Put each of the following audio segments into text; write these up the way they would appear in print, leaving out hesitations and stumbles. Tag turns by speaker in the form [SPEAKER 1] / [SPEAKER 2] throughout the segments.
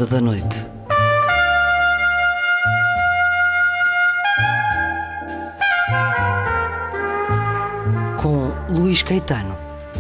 [SPEAKER 1] Ronda da Noite. Com Luís Caetano.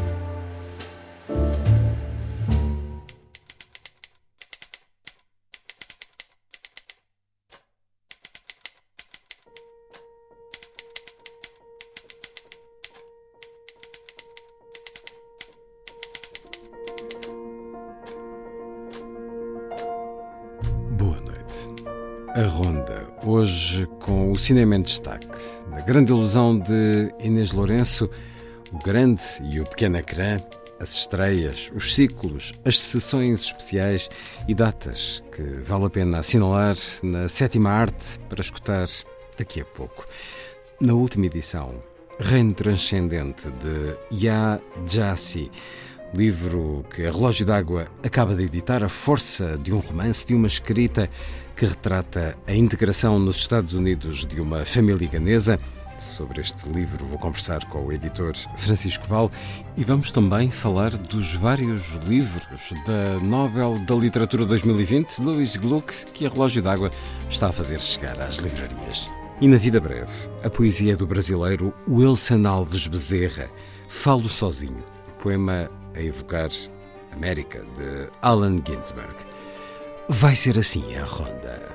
[SPEAKER 2] Boa noite. A Ronda, hoje com o cinema em destaque. Na grande ilusão de Inês Lourenço, o grande e o pequeno ecrã, as estreias, os ciclos, as sessões especiais e datas que vale a pena assinalar na Sétima Arte para escutar daqui a pouco. Na última edição, Reino Transcendente de Ya Jassy, livro que a Relógio d'Água acaba de editar, a força de um romance, de uma escrita que retrata a integração nos Estados Unidos de uma família ganesa. Sobre este livro vou conversar com o editor Francisco Val e vamos também falar dos vários livros da Nobel da Literatura 2020, Louis Gluck, que a Relógio d'Água está a fazer chegar às livrarias. E na vida breve, a poesia do brasileiro Wilson Alves Bezerra, Falo Sozinho, poema a evocar América, de Allen Ginsberg. Vai ser assim a Ronda.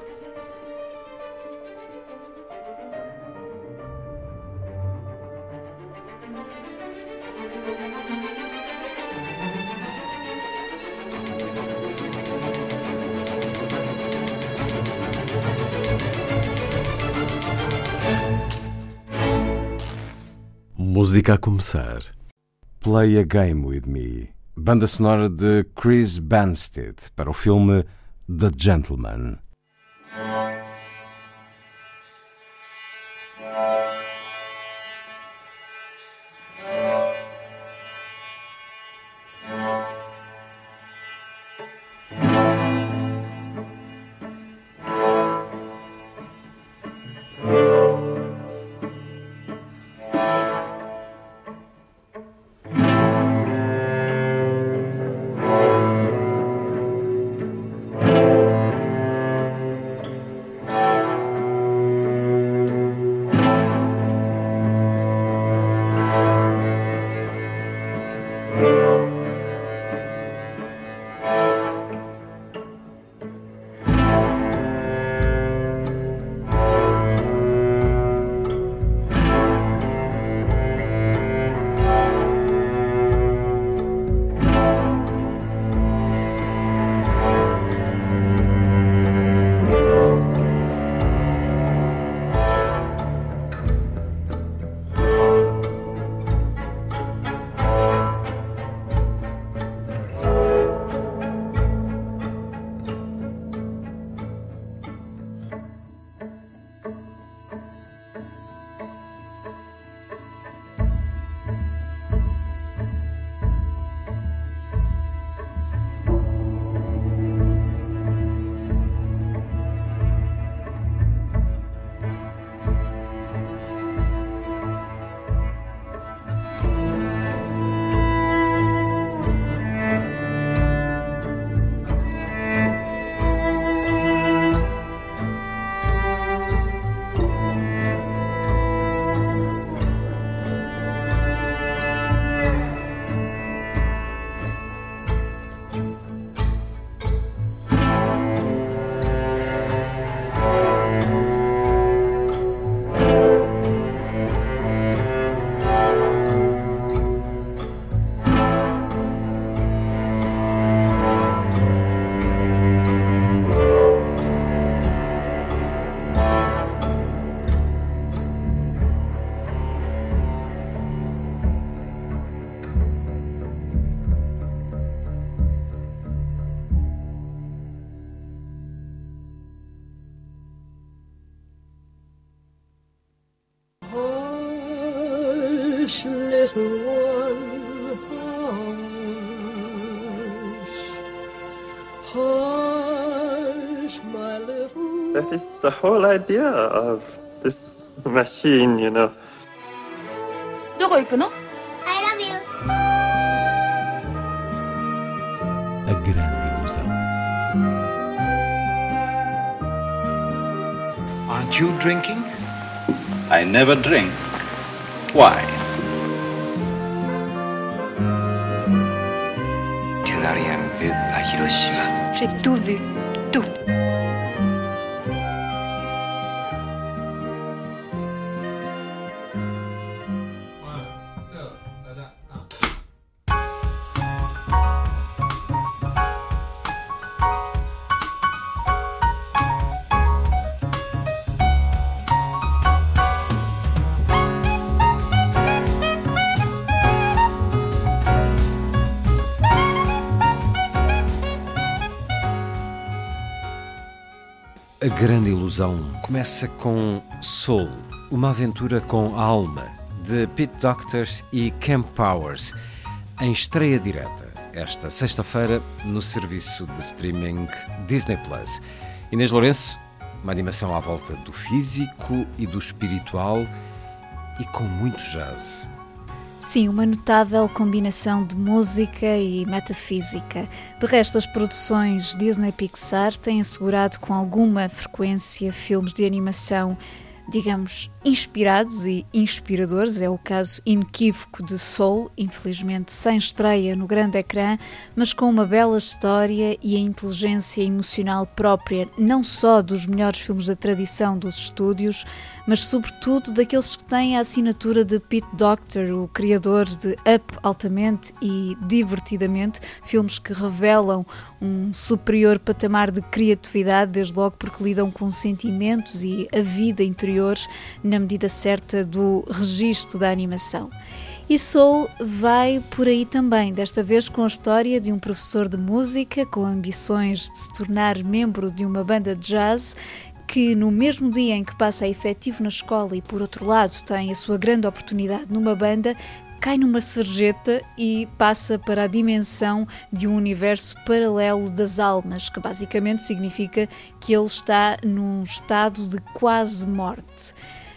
[SPEAKER 2] Música a começar. Play a Game With Me, banda sonora de Chris Banstead para o filme The Gentleman.
[SPEAKER 3] Hush, little one, hush, hush, my little...
[SPEAKER 4] That is the whole idea of this machine, you know.
[SPEAKER 5] どこ行くの?
[SPEAKER 6] I love you.
[SPEAKER 2] A grande ilusão.
[SPEAKER 6] Aren't you drinking?
[SPEAKER 7] I never drink. Why?
[SPEAKER 8] Tu n'as rien vu à Hiroshima.
[SPEAKER 5] J'ai tout vu. Tout.
[SPEAKER 2] A Grande Ilusão começa com Soul, uma aventura com alma, de Pete Docter e Kemp Powers, em estreia direta, esta sexta-feira, no serviço de streaming Disney+. Inês Lourenço, uma animação à volta do físico e do espiritual e com muito jazz.
[SPEAKER 9] Sim, uma notável combinação de música e metafísica. De resto, as produções Disney-Pixar têm assegurado com alguma frequência filmes de animação, digamos, inspirados e inspiradores. É o caso inequívoco de Soul, infelizmente sem estreia no grande ecrã, mas com uma bela história e a inteligência emocional própria, não só dos melhores filmes da tradição dos estúdios, mas sobretudo daqueles que têm a assinatura de Pete Docter, o criador de Up Altamente e Divertidamente, filmes que revelam um superior patamar de criatividade, desde logo porque lidam com sentimentos e a vida interior na medida certa do registro da animação. E Soul vai por aí também, desta vez com a história de um professor de música com ambições de se tornar membro de uma banda de jazz que no mesmo dia em que passa a efetivo na escola e por outro lado tem a sua grande oportunidade numa banda, cai numa sarjeta e passa para a dimensão de um universo paralelo das almas, que basicamente significa que ele está num estado de quase morte.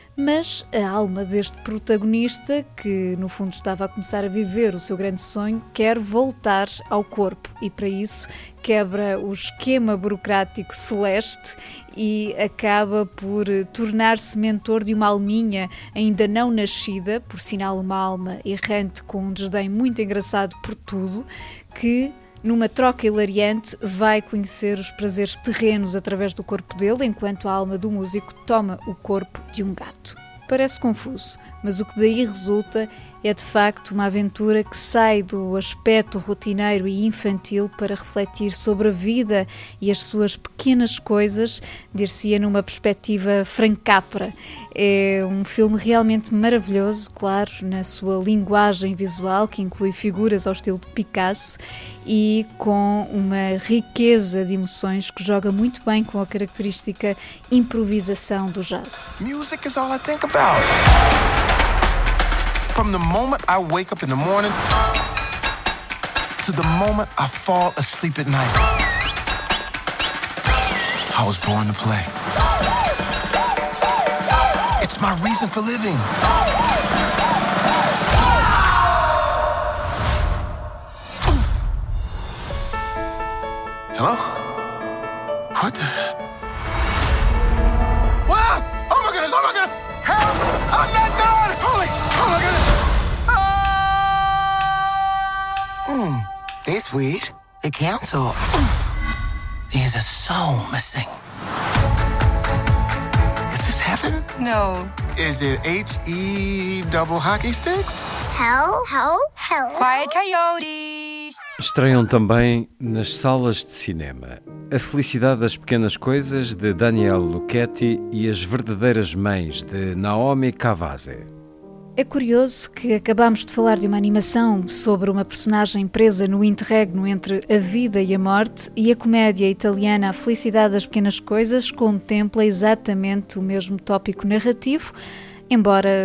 [SPEAKER 9] Mas a alma deste protagonista, que no fundo estava a começar a viver o seu grande sonho, quer voltar ao corpo e para isso quebra o esquema burocrático celeste e acaba por tornar-se mentor de uma alminha ainda não nascida, por sinal uma alma errante com um desdém muito engraçado por tudo, que numa troca hilariante vai conhecer os prazeres terrenos através do corpo dele, enquanto a alma do músico toma o corpo de um gato. Parece confuso, mas o que daí resulta é de facto uma aventura que sai do aspecto rotineiro e infantil para refletir sobre a vida e as suas pequenas coisas, dir-se-ia numa perspectiva francapra. É um filme realmente maravilhoso, claro, na sua linguagem visual, que inclui figuras ao estilo de Picasso e com uma riqueza de emoções que joga muito bem com a característica improvisação do jazz.
[SPEAKER 10] Music is all I think about. From the moment I wake up in the morning to the moment I fall asleep at night. I was born to play. It's my reason for living. Hello? What the? Wow! Oh my goodness! Oh my goodness! Help! I'm not done! Holy! Oh my goodness!
[SPEAKER 11] This week, the council. There's a soul missing.
[SPEAKER 10] Is this heaven?
[SPEAKER 5] No.
[SPEAKER 10] Is it H-E double hockey sticks?
[SPEAKER 12] Hell? Hell? Hell?
[SPEAKER 5] Quiet Coyotes.
[SPEAKER 2] Estreiam também nas salas de cinema A Felicidade das Pequenas Coisas, de Daniel Lucchetti, e As Verdadeiras Mães, de Naomi Kawase.
[SPEAKER 9] É curioso que acabamos de falar de uma animação sobre uma personagem presa no interregno entre a vida e a morte, e a comédia italiana A Felicidade das Pequenas Coisas contempla exatamente o mesmo tópico narrativo, embora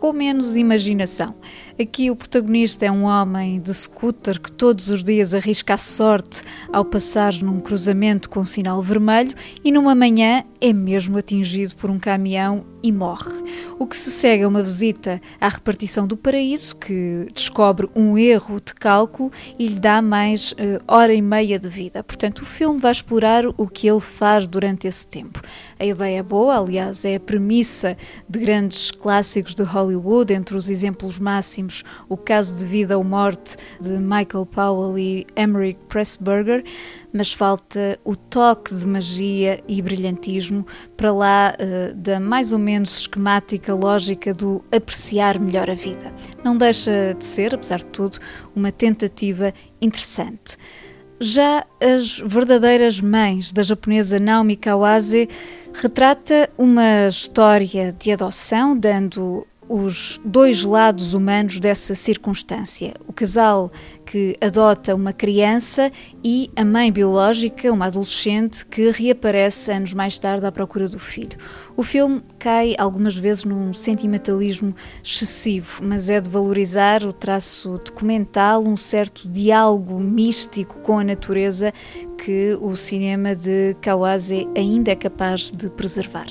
[SPEAKER 9] com menos imaginação. Aqui o protagonista é um homem de scooter que todos os dias arrisca a sorte ao passar num cruzamento com sinal vermelho e numa manhã é mesmo atingido por um caminhão e morre. O que se segue é uma visita à repartição do paraíso, que descobre um erro de cálculo e lhe dá mais hora e meia de vida. Portanto, o filme vai explorar o que ele faz durante esse tempo. A ideia é boa, aliás, é a premissa de grandes clássicos de Hollywood, entre os exemplos máximos, O Caso de Vida ou Morte, de Michael Powell e Emmerich Pressburger, mas falta o toque de magia e brilhantismo para lá da mais ou menos esquemática lógica do apreciar melhor a vida. Não deixa de ser, apesar de tudo, uma tentativa interessante. Já As Verdadeiras Mães, da japonesa Naomi Kawase, retrata uma história de adoção, dando os dois lados humanos dessa circunstância. O casal que adota uma criança e a mãe biológica, uma adolescente, que reaparece anos mais tarde à procura do filho. O filme cai algumas vezes num sentimentalismo excessivo, mas é de valorizar o traço documental, um certo diálogo místico com a natureza que o cinema de Kawase ainda é capaz de preservar.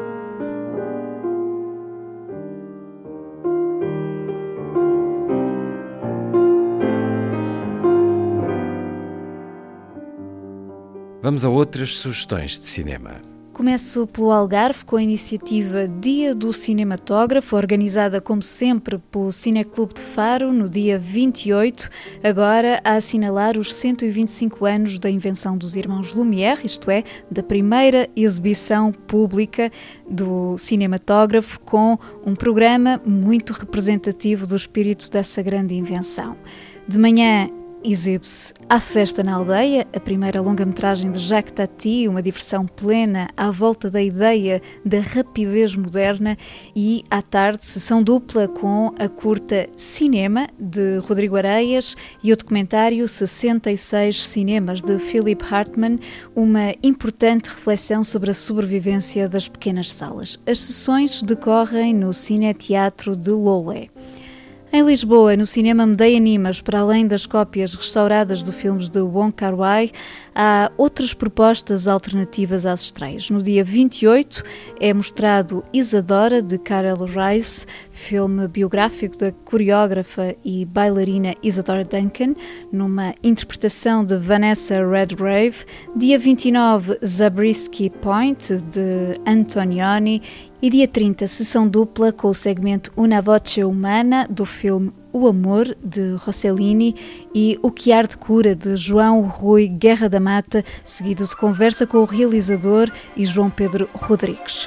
[SPEAKER 2] Vamos a outras sugestões de cinema.
[SPEAKER 9] Começo pelo Algarve, com a iniciativa Dia do Cinematógrafo, organizada como sempre pelo Cineclube de Faro no dia 28, agora a assinalar os 125 anos da invenção dos irmãos Lumière, isto é, da primeira exibição pública do cinematógrafo, com um programa muito representativo do espírito dessa grande invenção. De manhã exibe-se A Festa na Aldeia, a primeira longa-metragem de Jacques Tati, uma diversão plena à volta da ideia da rapidez moderna, e à tarde sessão dupla com a curta Cinema, de Rodrigo Areias, e o documentário 66 Cinemas, de Philip Hartman, uma importante reflexão sobre a sobrevivência das pequenas salas. As sessões decorrem no Cineteatro de Lolé. Em Lisboa, no cinema Medeia Nimas, para além das cópias restauradas de filmes de Wong Kar-wai, há outras propostas alternativas às estreias. No dia 28 é mostrado Isadora, de Karel Reisz, filme biográfico da coreógrafa e bailarina Isadora Duncan, numa interpretação de Vanessa Redgrave. Dia 29, Zabriskie Point, de Antonioni. E dia 30, sessão dupla com o segmento Una Voce Umana, do filme O Amor, de Rossellini, e O Que Arde Cura, de João Rui Guerra da Mata, seguido de conversa com o realizador e João Pedro Rodrigues.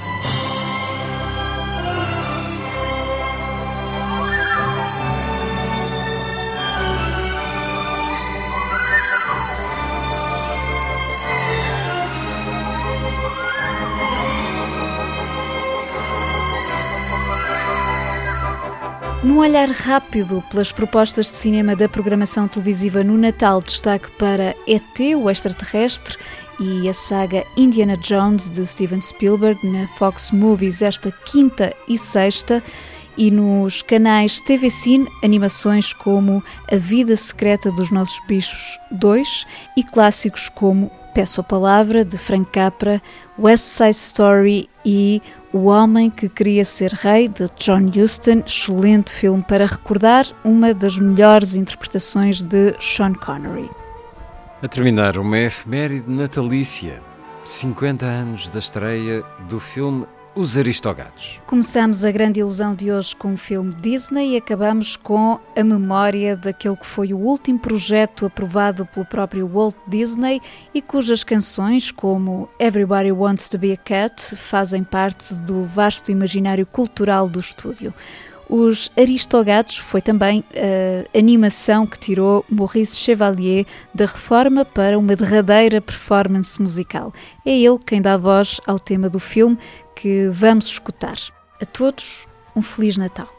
[SPEAKER 9] Num olhar rápido pelas propostas de cinema da programação televisiva no Natal, destaque para E.T., o extraterrestre, e a saga Indiana Jones, de Steven Spielberg, na Fox Movies esta quinta e sexta, e nos canais TV Cine, animações como A Vida Secreta dos Nossos Bichos 2 e clássicos como Peço a Palavra, de Frank Capra, West Side Story e O Homem que Queria Ser Rei, de John Huston, excelente filme para recordar uma das melhores interpretações de Sean Connery.
[SPEAKER 2] A terminar, uma efeméride natalícia, 50 anos da estreia do filme Os Aristogatos.
[SPEAKER 9] Começamos a grande ilusão de hoje com o filme Disney e acabamos com a memória daquele que foi o último projeto aprovado pelo próprio Walt Disney e cujas canções, como Everybody Wants to Be a Cat, fazem parte do vasto imaginário cultural do estúdio. Os Aristogatos foi também a animação que tirou Maurice Chevalier da reforma para uma derradeira performance musical. É ele quem dá voz ao tema do filme que vamos escutar. A todos, um Feliz Natal.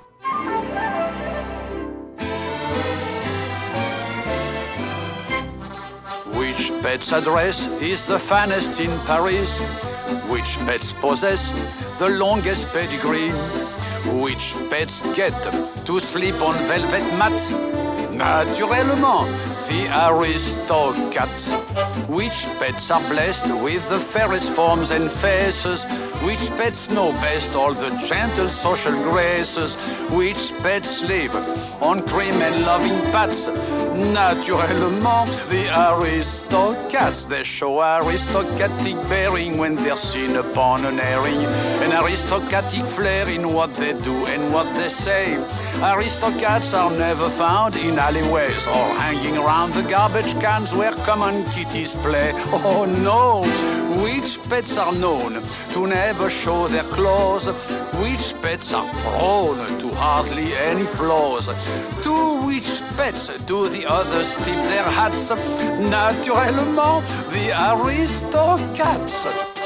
[SPEAKER 6] Which pet's address is the finest in Paris? Which pets possess the longest pedigree? Which pets get to sleep on velvet mats? Naturellement, the aristocrats. Which pets are blessed with the fairest forms and faces? Which pets know best all the gentle social graces? Which pets live on cream and loving pats? Naturellement, the aristocrats. They show aristocratic bearing when they're seen upon an airing. An aristocratic flair in what they do and what they say. Aristocrats are never found in alleyways or hanging around the garbage cans where common kitties play. Oh no! Which pets are known to never show their claws? Which pets are prone to hardly any flaws? To which pets do the others tip their hats? Naturellement, the aristocrats.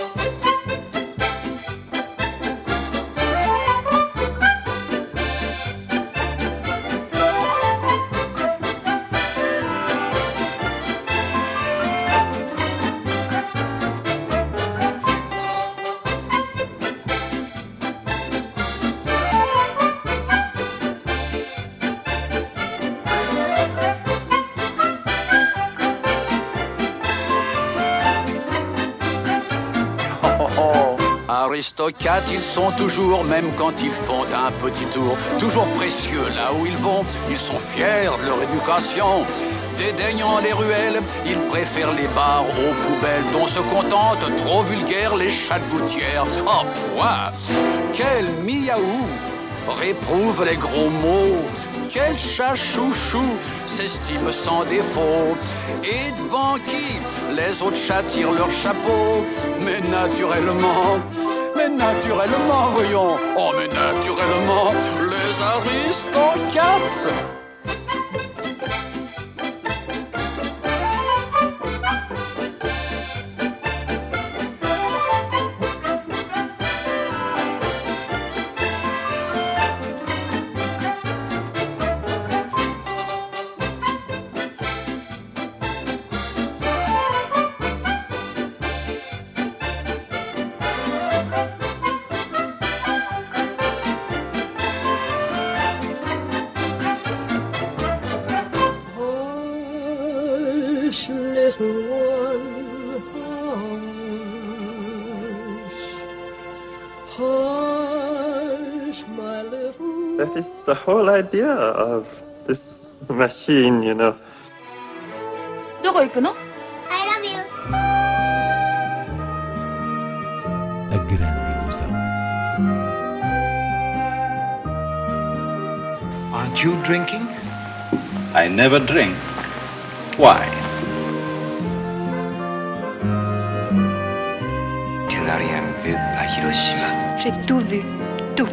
[SPEAKER 6] Aristocrates, ils sont toujours, même quand ils font un petit tour, toujours précieux là où ils vont, ils sont fiers de leur éducation. Dédaignant les ruelles, ils préfèrent les bars aux poubelles, dont se contentent, trop vulgaires, les chats de gouttière. Oh, pouah! Quel miaou réprouve les gros mots. Quel chat chouchou s'estime sans défaut. Et devant qui les autres chats tirent leur chapeau. Mais naturellement, voyons. Oh, mais naturellement, les aristocrats.
[SPEAKER 3] Little one, hush, my little.
[SPEAKER 4] That is the whole idea of this machine, you know.
[SPEAKER 12] どこ行くの?
[SPEAKER 13] I love you.
[SPEAKER 14] A grande ilusão.
[SPEAKER 7] Aren't you drinking? I never drink. Why?
[SPEAKER 8] Tu n'as rien vu à Hiroshima.
[SPEAKER 5] J'ai tout vu, tout.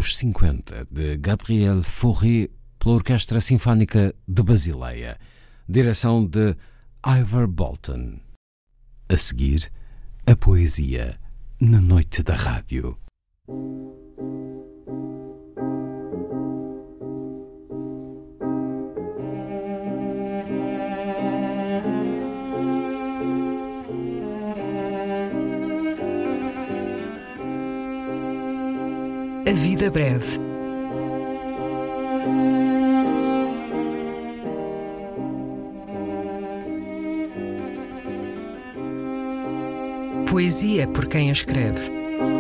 [SPEAKER 2] dos 50, de Gabriel Fauré, pela Orquestra Sinfónica de Basileia, direção de Ivor Bolton. A seguir, a poesia na noite da rádio.
[SPEAKER 1] A vida breve. Poesia por quem a escreve.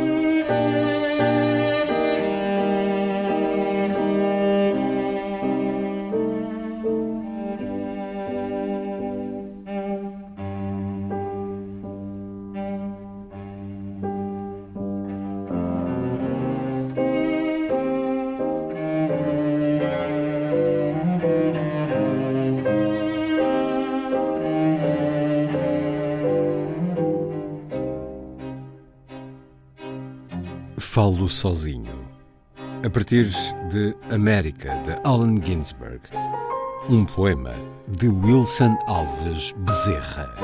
[SPEAKER 2] Falo sozinho, a partir de América, de Allen Ginsberg, um poema de Wilson Alves Bezerra.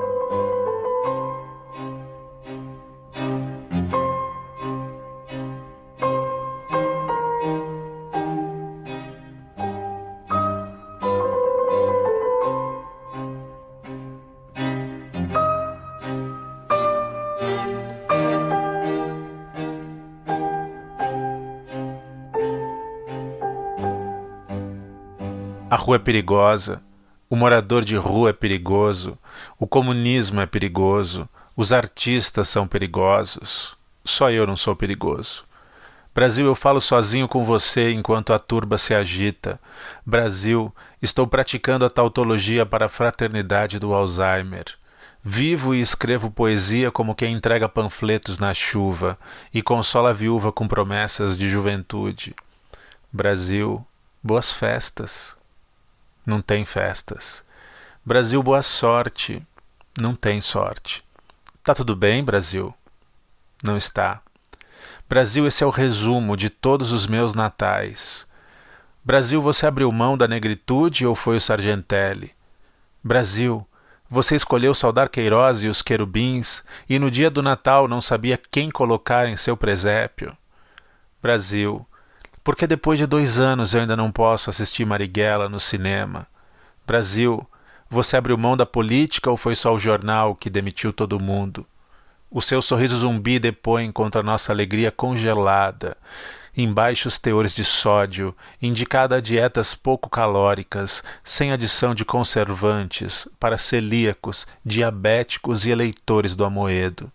[SPEAKER 13] A rua é perigosa, o morador de rua é perigoso, o comunismo é perigoso, os artistas são perigosos, só eu não sou perigoso. Brasil, eu falo sozinho com você enquanto a turba se agita. Brasil, estou praticando a tautologia para a fraternidade do Alzheimer. Vivo e escrevo poesia como quem entrega panfletos na chuva e consola a viúva com promessas de juventude. Brasil, boas festas. Não tem festas. Brasil, boa sorte. Não tem sorte. Tá tudo bem, Brasil? Não está. Brasil, esse é o resumo de todos os meus natais. Brasil, você abriu mão da negritude ou foi o Sargentelli? Brasil, você escolheu saudar Queiroz e os querubins e no dia do Natal não sabia quem colocar em seu presépio? Brasil, porque depois de 2 anos eu ainda não posso assistir Marighella no cinema? Brasil, você abriu mão da política ou foi só o jornal que demitiu todo mundo? O seu sorriso zumbi depõe contra a nossa alegria congelada, em baixos teores de sódio, indicada a dietas pouco calóricas, sem adição de conservantes, para celíacos, diabéticos e eleitores do Amoedo.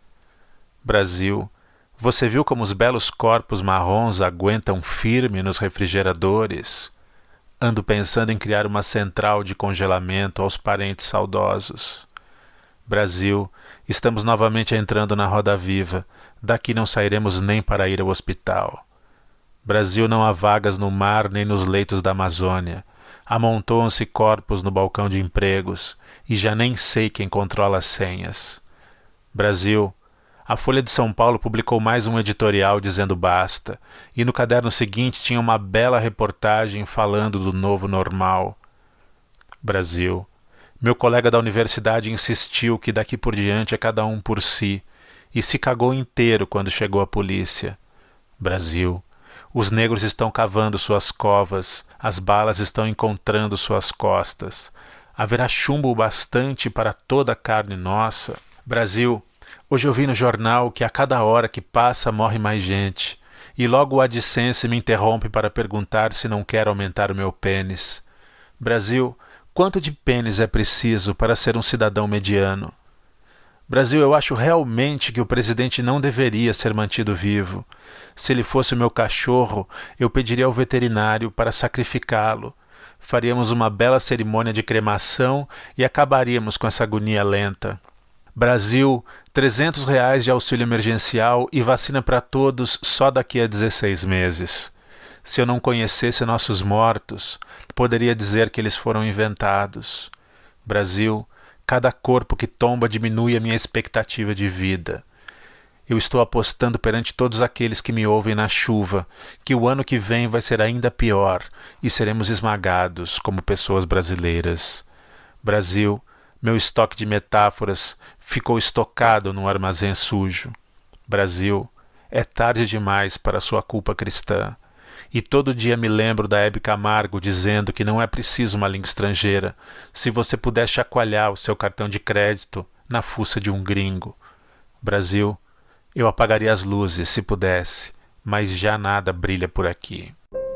[SPEAKER 13] Brasil, você viu como os belos corpos marrons aguentam firme nos refrigeradores? Ando pensando em criar uma central de congelamento aos parentes saudosos. Brasil, estamos novamente entrando na roda viva. Daqui não sairemos nem para ir ao hospital. Brasil, não há vagas no mar nem nos leitos da Amazônia. Amontoam-se corpos no balcão de empregos e já nem sei quem controla as senhas. Brasil, a Folha de São Paulo publicou mais um editorial dizendo basta, e no caderno seguinte tinha uma bela reportagem falando do novo normal. Brasil, meu colega da universidade insistiu que daqui por diante é cada um por si, e se cagou inteiro quando chegou a polícia. Brasil, os negros estão cavando suas covas, as balas estão encontrando suas costas. Haverá chumbo o bastante para toda a carne nossa? Brasil, hoje eu vi no jornal que a cada hora que passa morre mais gente, e logo o AdSense me interrompe para perguntar se não quer aumentar o meu pênis. Brasil, quanto de pênis é preciso para ser um cidadão mediano? Brasil, eu acho realmente que o presidente não deveria ser mantido vivo. Se ele fosse o meu cachorro, eu pediria ao veterinário para sacrificá-lo. Faríamos uma bela cerimônia de cremação e acabaríamos com essa agonia lenta. Brasil, R$300 de auxílio emergencial e vacina para todos só daqui a 16 meses. Se eu não conhecesse nossos mortos, poderia dizer que eles foram inventados. Brasil, cada corpo que tomba diminui a minha expectativa de vida. Eu estou apostando perante todos aqueles que me ouvem na chuva que o ano que vem vai ser ainda pior e seremos esmagados como pessoas brasileiras. Brasil, meu estoque de metáforas ficou estocado num armazém sujo. Brasil, é tarde demais para sua culpa cristã. E todo dia me lembro da Hebe Camargo dizendo que não é preciso uma língua estrangeira se você puder chacoalhar o seu cartão de crédito na fuça de um gringo. Brasil, eu apagaria as luzes se pudesse, mas já nada brilha por aqui.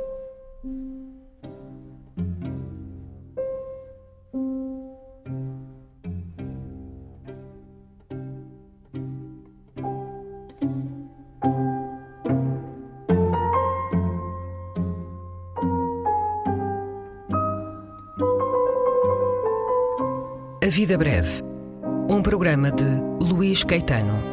[SPEAKER 1] A Vida Breve, um programa de Luís Caetano.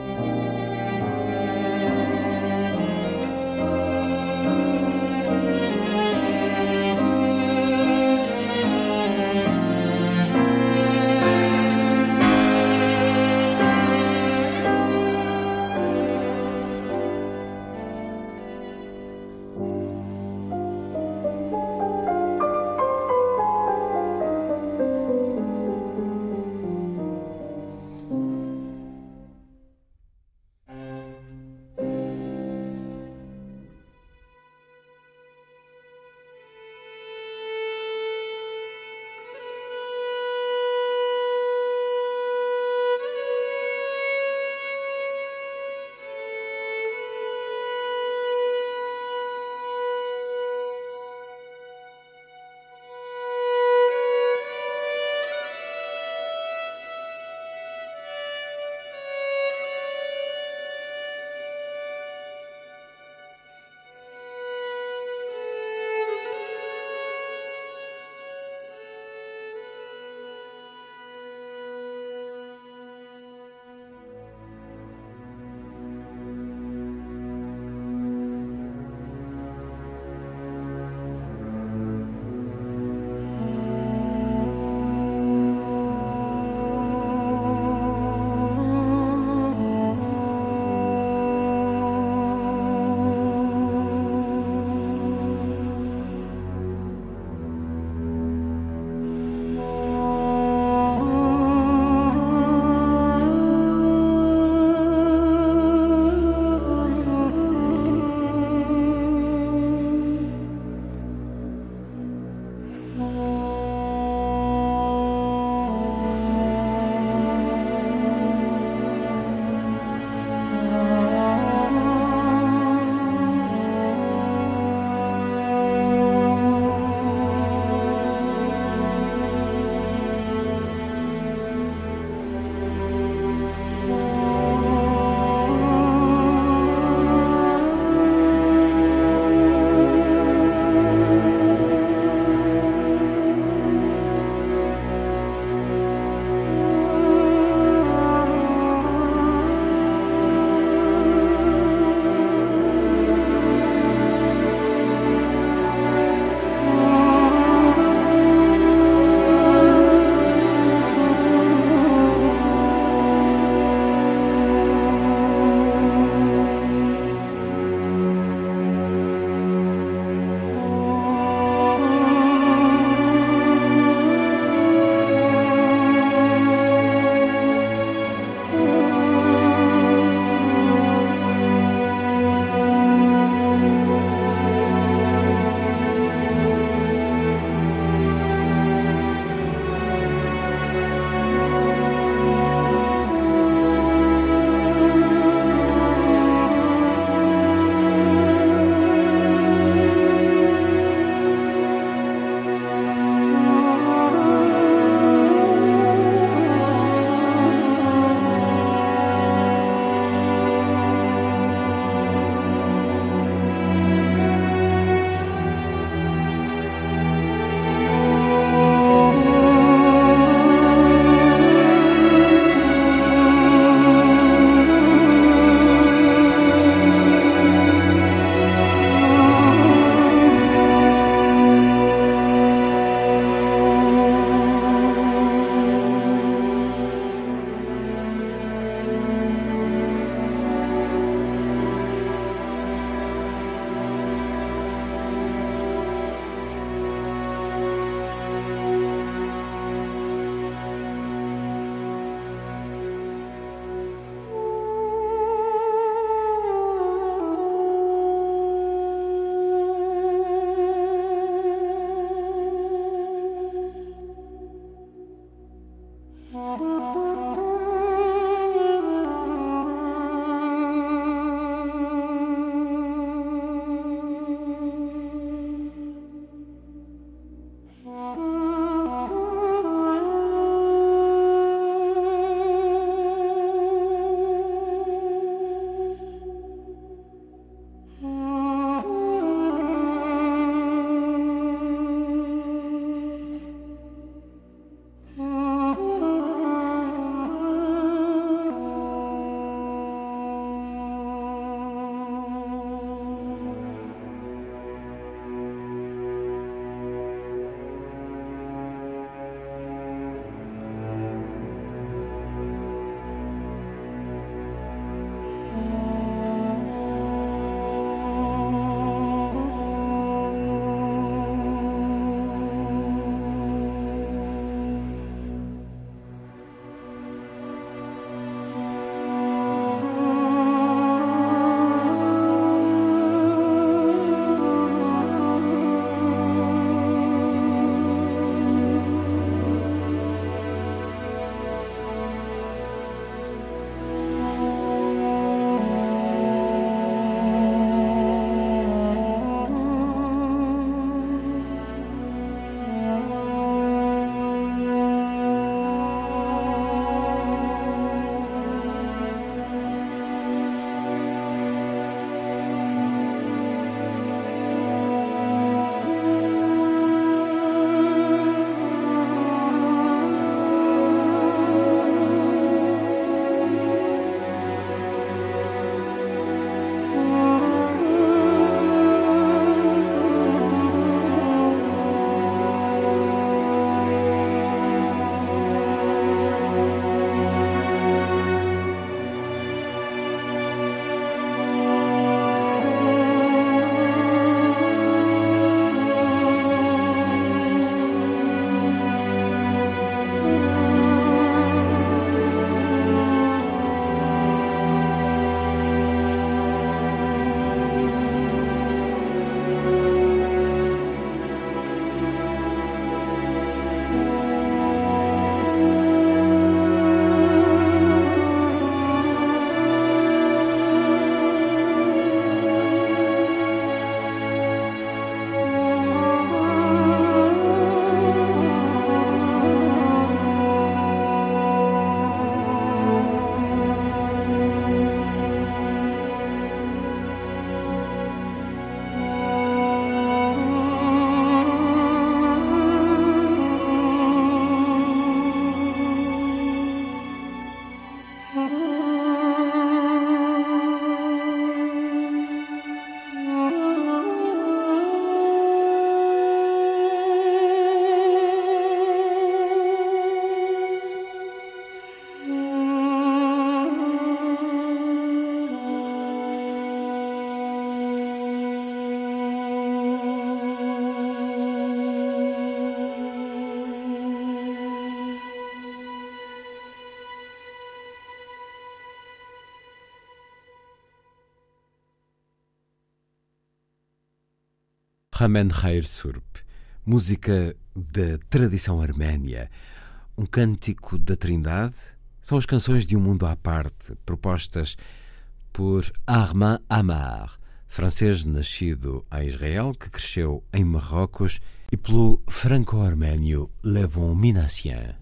[SPEAKER 2] Hamen Hair Surp, música da tradição arménia, um cântico da Trindade, são as canções de um mundo à parte, propostas por Armand Amar, francês nascido em Israel, que cresceu em Marrocos, e pelo franco-arménio Levon Minassian.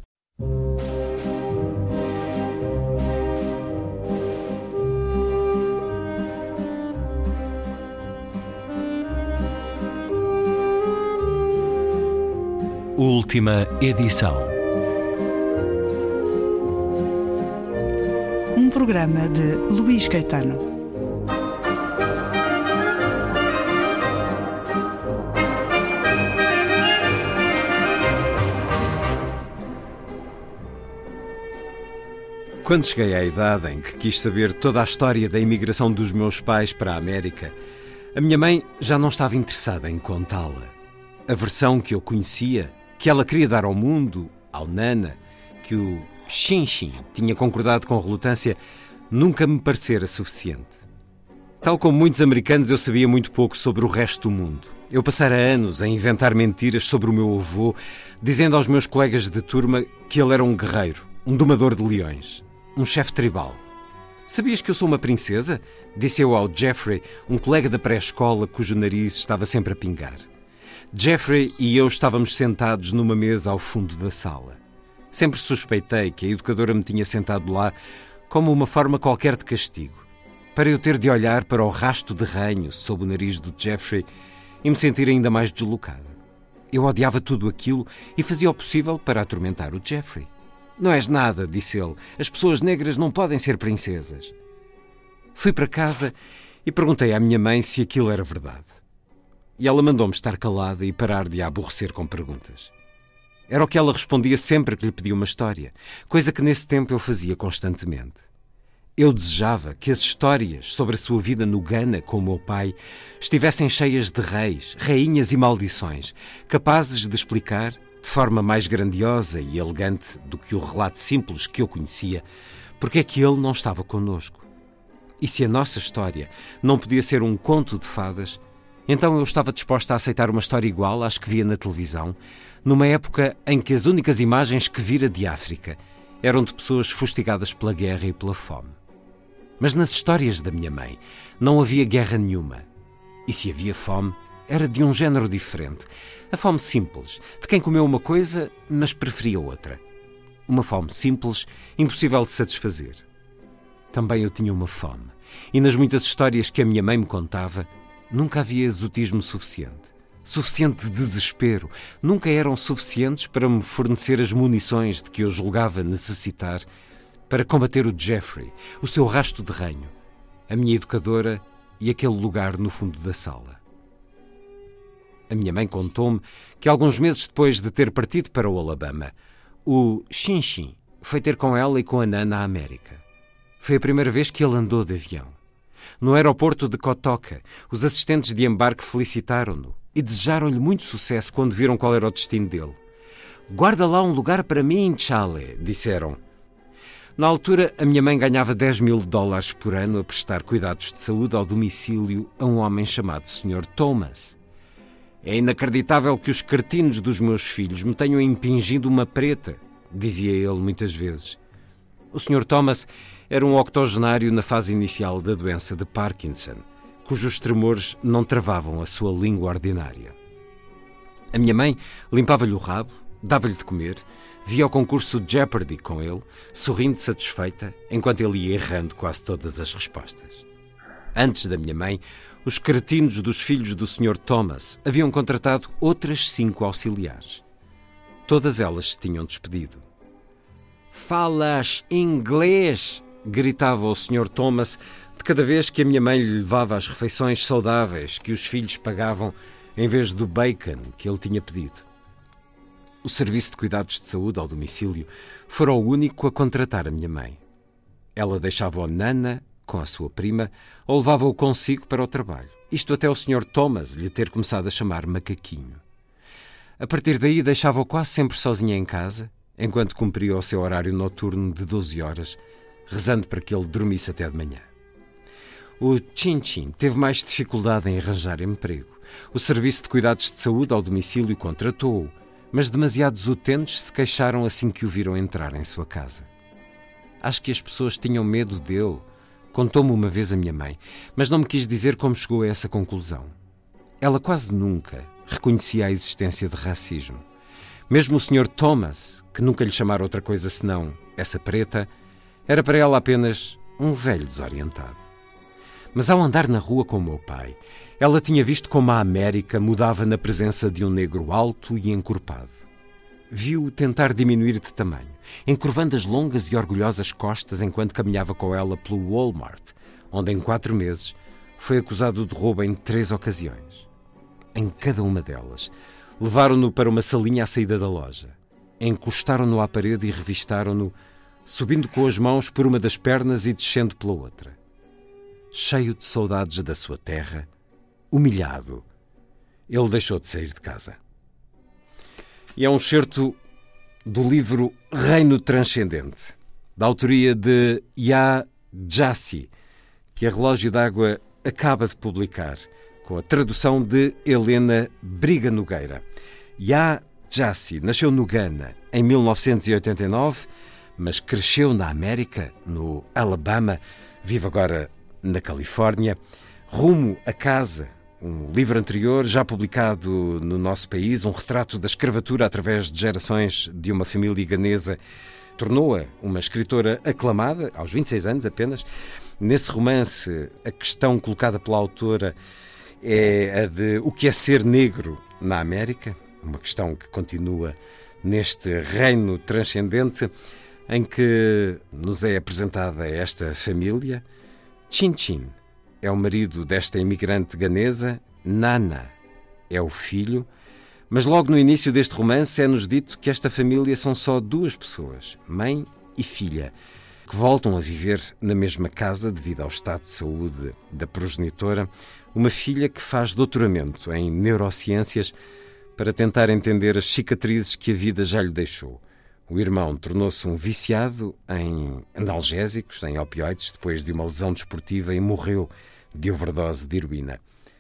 [SPEAKER 2] Última edição.
[SPEAKER 15] Um programa de Luís Caetano.
[SPEAKER 2] Quando cheguei à idade em que quis saber toda a história da imigração dos meus pais para a América, a minha mãe já não estava interessada em contá-la. A versão que eu conhecia, que ela queria dar ao mundo, ao Nana, que o Xin-Xin tinha concordado com relutância, nunca me parecera suficiente. Tal como muitos americanos, eu sabia muito pouco sobre o resto do mundo. Eu passara anos a inventar mentiras sobre o meu avô, dizendo aos meus colegas de turma que ele era um guerreiro, um domador de leões, um chefe tribal. Sabias que eu sou uma princesa? Disse eu ao Jeffrey, um colega da pré-escola cujo nariz estava sempre a pingar. Jeffrey e eu estávamos sentados numa mesa ao fundo da sala. Sempre suspeitei que a educadora me tinha sentado lá como uma forma qualquer de castigo, para eu ter de olhar para o rasto de ranho sob o nariz do Jeffrey e me sentir ainda mais deslocada. Eu odiava tudo aquilo e fazia o possível para atormentar o Jeffrey. Não és nada, disse ele. As pessoas negras não podem ser princesas. Fui para casa e perguntei à minha mãe se aquilo era verdade. E ela mandou-me estar calada e parar de a aborrecer com perguntas. Era o que ela respondia sempre que lhe pedia uma história, coisa que nesse tempo eu fazia constantemente. Eu desejava que as histórias sobre a sua vida no Ghana com o meu pai estivessem cheias de reis, rainhas e maldições, capazes de explicar, de forma mais grandiosa e elegante do que o relato simples que eu conhecia, porque é que ele não estava connosco. E se a nossa história não podia ser um conto de fadas, então eu estava disposta a aceitar uma história igual às que via na televisão, numa época em que as únicas imagens que vira de África eram de pessoas fustigadas pela guerra e pela fome. Mas nas histórias da minha mãe não havia guerra nenhuma. E se havia fome, era de um género diferente. A fome simples, de quem comeu uma coisa, mas preferia outra. Uma fome simples, impossível de satisfazer. Também eu tinha uma fome. E nas muitas histórias que a minha mãe me contava, nunca havia exotismo suficiente. Suficiente desespero. Nunca eram suficientes para me fornecer as munições de que eu julgava necessitar para combater o Jeffrey, o seu rasto de ranho, a minha educadora e aquele lugar no fundo da sala. A minha mãe contou-me que alguns meses depois de ter partido para o Alabama, o Xin-Xin foi ter com ela e com a Nana à América. Foi a primeira vez que ele andou de avião. No aeroporto de Kotoka, os assistentes de embarque felicitaram-no e desejaram-lhe muito sucesso quando viram qual era o destino dele. «Guarda lá um lugar para mim, Charlie», disseram. Na altura, a minha mãe ganhava $10.000 por ano a prestar cuidados de saúde ao domicílio a um homem chamado Sr. Thomas. «É inacreditável que os cretinos dos meus filhos me tenham impingido uma preta», dizia ele muitas vezes. O Sr. Thomas era um octogenário na fase inicial da doença de Parkinson, cujos tremores não travavam a sua língua ordinária. A minha mãe limpava-lhe o rabo, dava-lhe de comer, via o concurso Jeopardy com ele, sorrindo satisfeita, enquanto ele ia errando quase todas as respostas. Antes da minha mãe, os cretinos dos filhos do Sr. Thomas haviam contratado outras 5 auxiliares. Todas elas se tinham despedido. «Falas inglês!» gritava o Sr. Thomas de cada vez que a minha mãe lhe levava as refeições saudáveis que os filhos pagavam em vez do bacon que ele tinha pedido. O serviço de cuidados de saúde ao domicílio fora o único a contratar a minha mãe. Ela deixava-o Nana com a sua prima ou levava-o consigo para o trabalho. Isto até o Sr. Thomas lhe ter começado a chamar macaquinho. A partir daí deixava-o quase sempre sozinha em casa, enquanto cumpria o seu horário noturno de 12 horas, rezando para que ele dormisse até de manhã. O Chin-Chin teve mais dificuldade em arranjar emprego. O serviço de cuidados de saúde ao domicílio contratou-o, mas demasiados utentes se queixaram assim que o viram entrar em sua casa. Acho que as pessoas tinham medo dele, contou-me uma vez a minha mãe, mas não me quis dizer como chegou a essa conclusão. Ela quase nunca reconhecia a existência de racismo. Mesmo o Sr. Thomas, que nunca lhe chamara outra coisa senão essa preta, era para ela apenas um velho desorientado. Mas ao andar na rua com o meu pai, ela tinha visto como a América mudava na presença de um negro alto e encorpado. Viu-o tentar diminuir de tamanho, encurvando as longas e orgulhosas costas enquanto caminhava com ela pelo Walmart, onde em 4 meses foi acusado de roubo em 3 ocasiões. Em cada uma delas, levaram-no para uma salinha à saída da loja, encostaram-no à parede e revistaram-no, subindo com as mãos por uma das pernas e descendo pela outra. Cheio de saudades da sua terra, humilhado, ele deixou de sair de casa. E é um excerto do livro Reino Transcendente, da autoria de Yaa Gyasi, que a Relógio d'Água acaba de publicar, com a tradução de Helena Briga Nogueira. Yaa Gyasi nasceu no Ghana em 1989, mas cresceu na América, no Alabama, vive agora na Califórnia. Rumo a Casa, um livro anterior já publicado no nosso país, um retrato da escravatura através de gerações de uma família ganesa, tornou-a uma escritora aclamada, aos 26 anos apenas. Nesse romance, a questão colocada pela autora é a de o que é ser negro na América, uma questão que continua neste reino transcendente, em que nos é apresentada esta família. Chin Chin é o marido desta imigrante ganesa, Nana é o filho, mas logo no início deste romance é-nos dito que esta família são só 2 pessoas, mãe e filha, que voltam a viver na mesma casa devido ao estado de saúde da progenitora, uma filha que faz doutoramento em neurociências para tentar entender as cicatrizes que a vida já lhe deixou. O irmão tornou-se um viciado em analgésicos, em opioides, depois de uma lesão desportiva e morreu de overdose de heroína.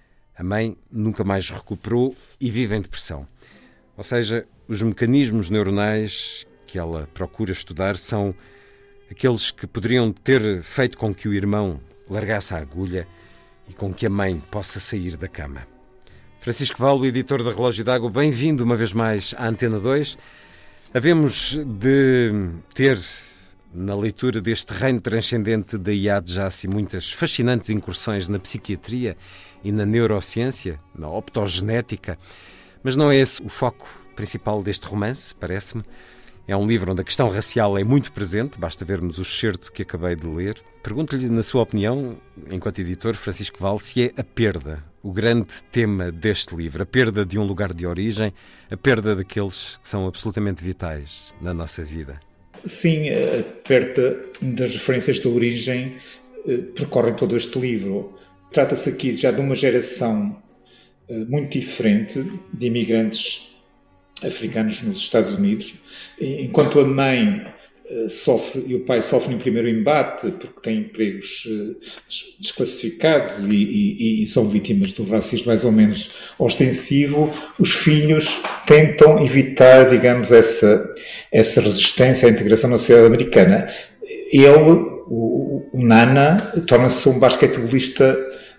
[SPEAKER 2] A mãe nunca mais recuperou e vive em depressão. Ou seja, os mecanismos neuronais que ela procura estudar são aqueles que poderiam ter feito com que o irmão largasse a agulha e com que a mãe possa sair da cama. Francisco Valo, editor da Relógio d'Água, bem-vindo uma vez mais à Antena 2. Havemos de ter, na leitura deste reino transcendente da Yaa Gyasi, muitas fascinantes incursões na psiquiatria e na neurociência, na optogenética, mas não é esse o foco principal deste romance, parece-me. É um livro onde a questão racial é muito presente, basta vermos o excerto que acabei de ler. Pergunto-lhe, na sua opinião, enquanto editor, Francisco Valo, se é a perda o grande tema deste livro, a perda de um lugar de origem, a perda daqueles que são absolutamente vitais na nossa vida.
[SPEAKER 16] Sim, a perda das referências de origem percorre todo este livro. Trata-se aqui já de uma geração muito diferente de imigrantes africanos nos Estados Unidos, enquanto a mãe sofre e o pai sofrem primeiro embate porque têm empregos desclassificados e são vítimas do racismo mais ou menos ostensivo, os filhos tentam evitar, digamos, essa resistência à integração na sociedade americana. Ele, o Nana, torna-se um basquetebolista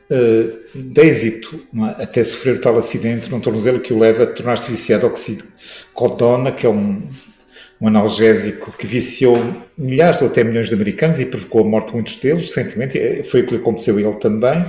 [SPEAKER 16] de êxito, não é? Até sofrer o tal acidente num tornozelo que o leva a tornar-se viciado ao oxicodona, que é um analgésico que viciou milhares ou até milhões de americanos e provocou a morte de muitos deles recentemente. Foi o que lhe aconteceu a ele também.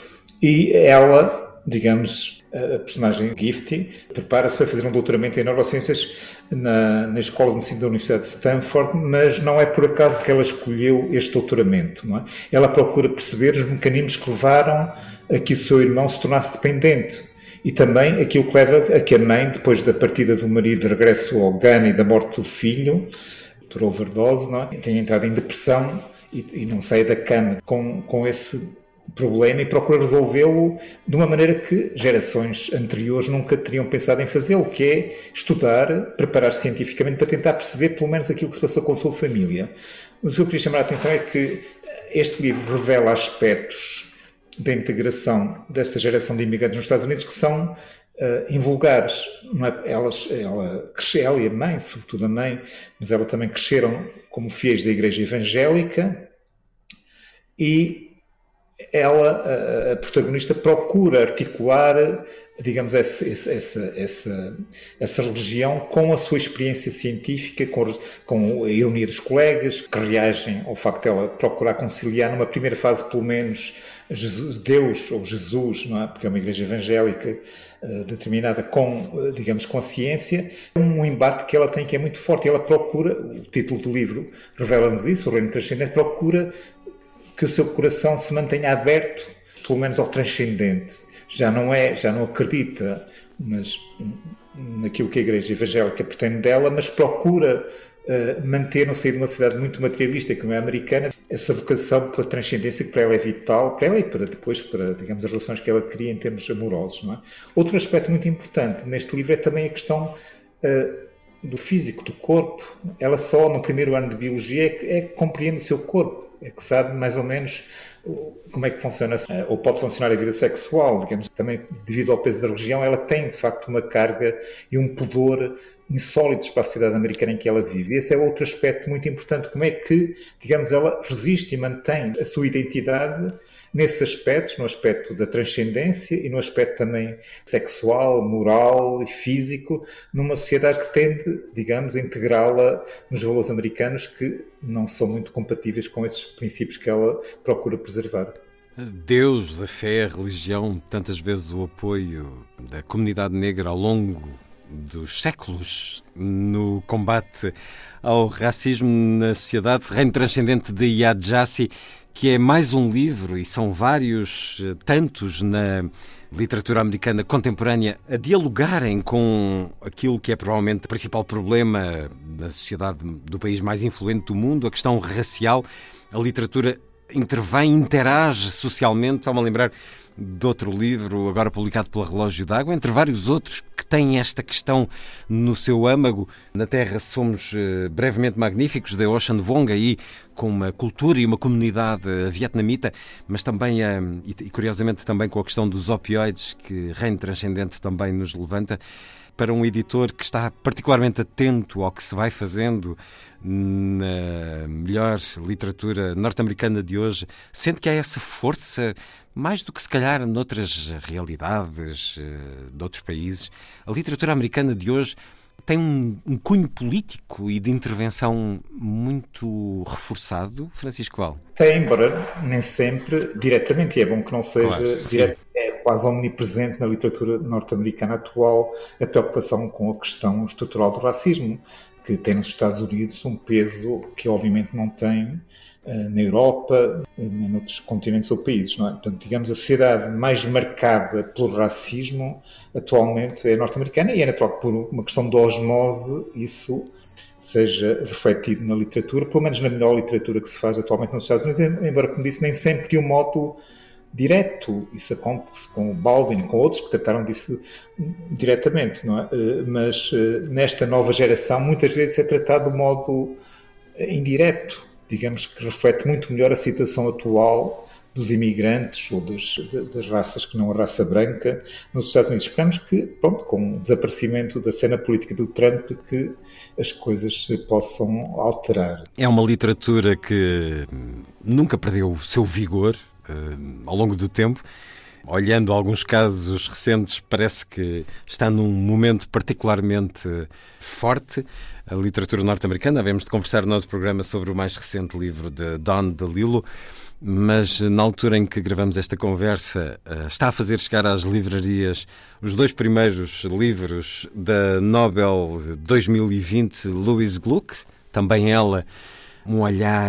[SPEAKER 16] E ela, digamos, a personagem Gifty, prepara-se para fazer um doutoramento em neurociências na Escola de Medicina da Universidade de Stanford, mas não é por acaso que ela escolheu este doutoramento, não é? Ela procura perceber os mecanismos que levaram a que o seu irmão se tornasse dependente e também aquilo que leva a que a mãe, depois da partida do marido de regresso ao Ghana e da morte do filho por overdose, não é? Tenha entrado em depressão e não saia da cama com esse problema e procura resolvê-lo de uma maneira que gerações anteriores nunca teriam pensado em fazê-lo, que é estudar, preparar-se cientificamente para tentar perceber pelo menos aquilo que se passou com a sua família. Mas o que eu queria chamar a atenção é que este livro revela aspectos da integração desta geração de imigrantes nos Estados Unidos que são invulgares. Não é? Ela cresceu, ela e a mãe, sobretudo a mãe, mas ela também cresceram como fiéis da Igreja Evangélica, e ela, a protagonista, procura articular, digamos, essa religião com a sua experiência científica, com a ironia dos colegas, que reagem ao facto de ela procurar conciliar, numa primeira fase pelo menos, Deus ou Jesus, não é? Porque é uma igreja evangélica determinada com, digamos, com a ciência. Um embate que ela tem que é muito forte. Ela procura, o título do livro revela-nos isso, o Reino Transcendente, procura que o seu coração se mantenha aberto, pelo menos ao transcendente. Já não acredita naquilo que a igreja evangélica pretende dela, mas procura manter no seio de uma sociedade muito materialista como é a americana, essa vocação pela transcendência que para ela é vital, para ela e para depois, para, digamos, as relações que ela cria em termos amorosos. Não é? Outro aspecto muito importante neste livro é também a questão do físico, do corpo. Ela só no primeiro ano de biologia é que compreende o seu corpo, é que sabe mais ou menos como é que funciona, ou pode funcionar a vida sexual, digamos, também devido ao peso da religião, ela tem de facto uma carga e um pudor insólitos para a sociedade americana em que ela vive. E esse é outro aspecto muito importante, como é que, digamos, ela resiste e mantém a sua identidade nesses aspectos, no aspecto da transcendência e no aspecto também sexual, moral e físico, numa sociedade que tende, digamos, a integrá-la nos valores americanos que não são muito compatíveis com esses princípios que ela procura preservar.
[SPEAKER 2] Deus, a fé, a religião, tantas vezes o apoio da comunidade negra ao longo dos séculos no combate ao racismo na sociedade. Reino Transcendente de Iyad Gyasi, que é mais um livro, e são vários, tantos na literatura americana contemporânea, a dialogarem com aquilo que é provavelmente o principal problema da sociedade do país mais influente do mundo, a questão racial. A literatura intervém, interage socialmente. Estão-me a lembrar de outro livro, agora publicado pela Relógio d'Água, entre vários outros que têm esta questão no seu âmago. Na Terra somos brevemente magníficos, de Ocean Vuong, aí com uma cultura e uma comunidade vietnamita, mas também, e curiosamente também com a questão dos opioides, que Reino Transcendente também nos levanta. Para um editor que está particularmente atento ao que se vai fazendo na melhor literatura norte-americana de hoje, sente que há essa força, mais do que se calhar noutras realidades de outros países. A literatura americana de hoje tem um cunho político e de intervenção muito reforçado, Francisco Val?
[SPEAKER 16] Tem, embora nem sempre diretamente, e é bom que não seja
[SPEAKER 2] claro,
[SPEAKER 16] direto. É quase omnipresente na literatura norte-americana atual a preocupação com a questão estrutural do racismo, que tem nos Estados Unidos um peso que obviamente não tem na Europa, nem noutros continentes ou países, não é? Portanto, digamos, a sociedade mais marcada pelo racismo atualmente é norte-americana, e é natural que por uma questão de osmose isso seja refletido na literatura, pelo menos na melhor literatura que se faz atualmente nos Estados Unidos, embora, como disse, nem sempre de um modo direto. Isso acontece com o Baldwin, com outros que trataram disso diretamente, não é? Mas nesta nova geração muitas vezes é tratado de modo indireto, digamos, que reflete muito melhor a situação atual dos imigrantes ou das raças que não a raça branca nos Estados Unidos. Esperamos que, pronto, com o desaparecimento da cena política do Trump, que as coisas se possam alterar.
[SPEAKER 2] É uma literatura que nunca perdeu o seu vigor ao longo do tempo. Olhando alguns casos recentes, parece que está num momento particularmente forte. A literatura norte-americana, havemos de conversar no outro programa sobre o mais recente livro de Don DeLillo, mas na altura em que gravamos esta conversa, está a fazer chegar às livrarias os 2 primeiros livros da Nobel 2020, Louise Gluck, também ela um olhar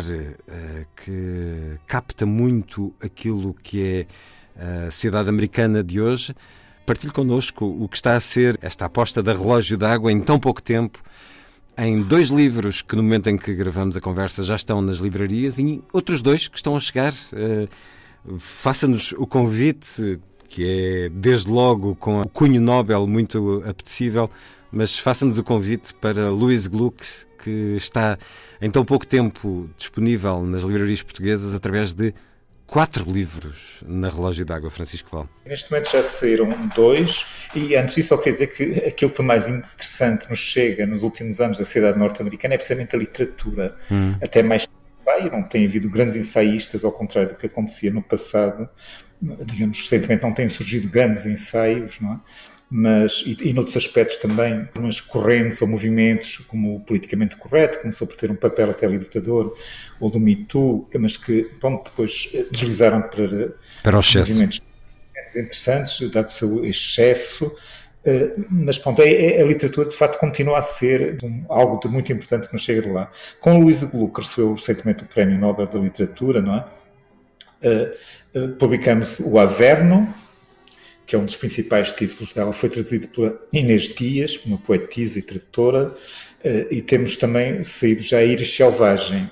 [SPEAKER 2] que capta muito aquilo que é a sociedade americana de hoje. Partilhe connosco o que está a ser esta aposta da Relógio d'Água em tão pouco tempo, em 2 livros que no momento em que gravamos a conversa já estão nas livrarias, e outros 2 que estão a chegar. Faça-nos o convite, que é desde logo com o cunho Nobel muito apetecível, mas faça-nos o convite para Louise Gluck, que está em tão pouco tempo disponível nas livrarias portuguesas através de 4 livros na Relógio d'Água, Francisco Val.
[SPEAKER 16] Neste momento já saíram 2, e antes disso só queria dizer que aquilo que mais interessante nos chega nos últimos anos da sociedade norte-americana é precisamente a literatura. Até mais ensaio, não tem havido grandes ensaístas, ao contrário do que acontecia no passado. Digamos, recentemente não têm surgido grandes ensaios, não é? Mas, e noutros aspectos também, umas correntes ou movimentos como o politicamente correto, começou por ter um papel até libertador, ou do Me Too, mas que pronto, depois deslizaram para
[SPEAKER 2] o excesso.
[SPEAKER 16] Movimentos interessantes, dado o seu excesso. Mas pronto, a literatura de facto continua a ser algo de muito importante que nos chega de lá. Com a Louise Gluck, que recebeu recentemente o Prémio Nobel da Literatura, não é? Publicamos o Averno, que é um dos principais títulos dela, foi traduzido pela Inês Dias, uma poetisa e tradutora, e temos também saído já a Íris Selvagem,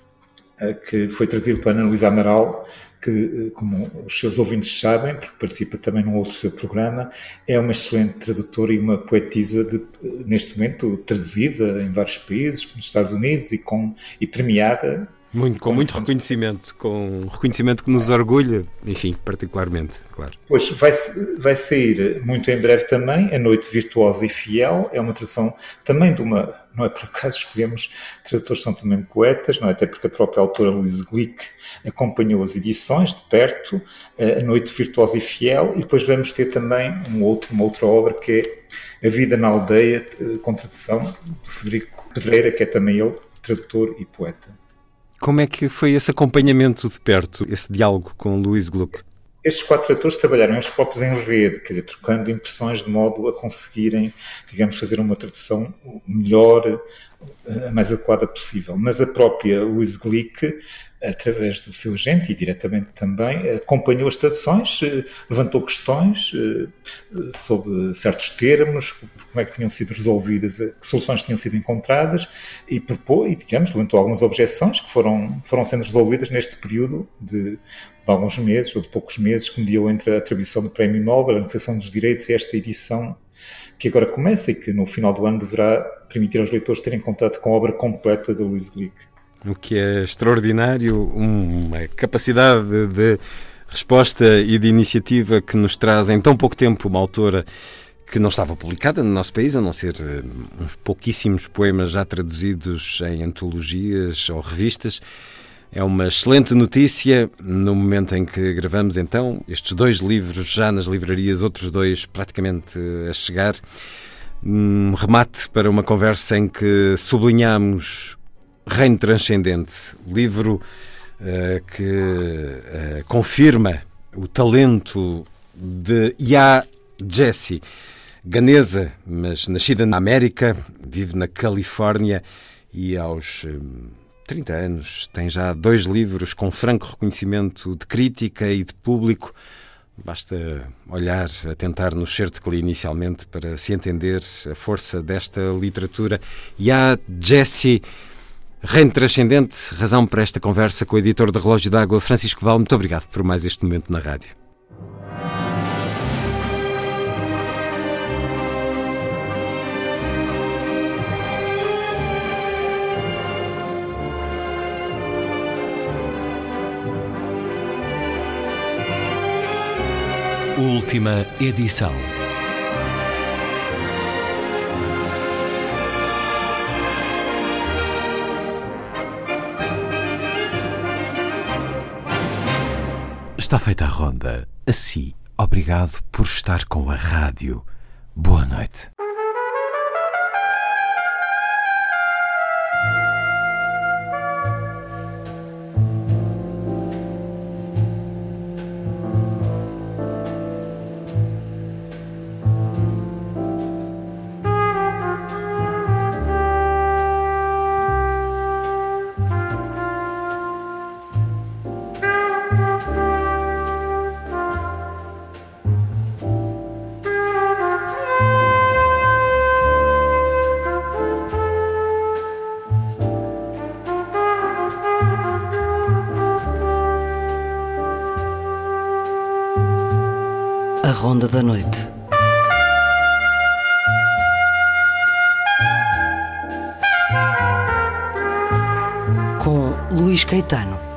[SPEAKER 16] que foi traduzido pela Ana Luísa Amaral, que, como os seus ouvintes sabem, porque participa também num outro seu programa, é uma excelente tradutora e uma poetisa neste momento traduzida em vários países, nos Estados Unidos, e premiada.
[SPEAKER 2] Com muito reconhecimento, com reconhecimento que nos orgulha, enfim, particularmente, claro.
[SPEAKER 16] Pois, vai sair muito em breve também A Noite Virtuosa e Fiel, é uma tradução também de uma, não é por acaso escolhemos, tradutores são também poetas, não é? Até porque a própria autora Louise Gluck acompanhou as edições de perto, A Noite Virtuosa e Fiel, e depois vamos ter também uma outra obra que é A Vida na Aldeia, com tradução de Frederico Pedreira, que é também ele tradutor e poeta.
[SPEAKER 2] Como é que foi esse acompanhamento de perto, esse diálogo com Louise Gluck?
[SPEAKER 16] Estes 4 atores trabalharam eles próprios em rede, quer dizer, trocando impressões de modo a conseguirem, digamos, fazer uma tradução melhor, a mais adequada possível. Mas a própria Louise Gluck, através do seu agente e diretamente também, acompanhou as traduções, levantou questões sobre certos termos, como é que tinham sido resolvidas, que soluções tinham sido encontradas, e propôs, e digamos, levantou algumas objeções que foram sendo resolvidas neste período de alguns meses, ou de poucos meses, que mediou entre a atribuição do Prémio Nobel, a negociação dos direitos e esta edição que agora começa e que no final do ano deverá permitir aos leitores terem contato com a obra completa da Louise Gluck.
[SPEAKER 2] O que é extraordinário, uma capacidade de resposta e de iniciativa que nos traz em tão pouco tempo uma autora que não estava publicada no nosso país, a não ser uns pouquíssimos poemas já traduzidos em antologias ou revistas. É uma excelente notícia no momento em que gravamos então estes 2 livros já nas livrarias, outros 2 praticamente a chegar. Um remate para uma conversa em que sublinhamos Reino Transcendente, livro que confirma o talento de Ya Jessie, ganesa, mas nascida na América, vive na Califórnia e aos 30 anos tem já 2 livros com franco reconhecimento de crítica e de público. Basta olhar, atentar no certo que li inicialmente para se entender a força desta literatura. Ya Jessie, Reino Transcendente, razão para esta conversa com o editor da Relógio d'Água, Francisco Val. Muito obrigado por mais este momento na rádio.
[SPEAKER 14] Última edição. Está feita a ronda. Assim, obrigado por estar com a rádio. Boa noite.
[SPEAKER 1] A Ronda da Noite. Com Luís Caetano.